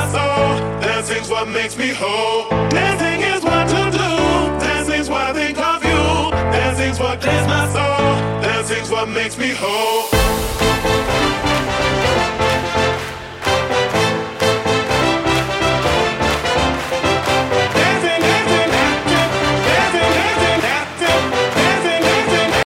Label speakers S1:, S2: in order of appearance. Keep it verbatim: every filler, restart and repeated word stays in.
S1: my soul. Dancing's what makes me whole. Dancing is what to do. Dancing's what I think of you. Dancing's what clears my soul. Dancing's what makes me whole.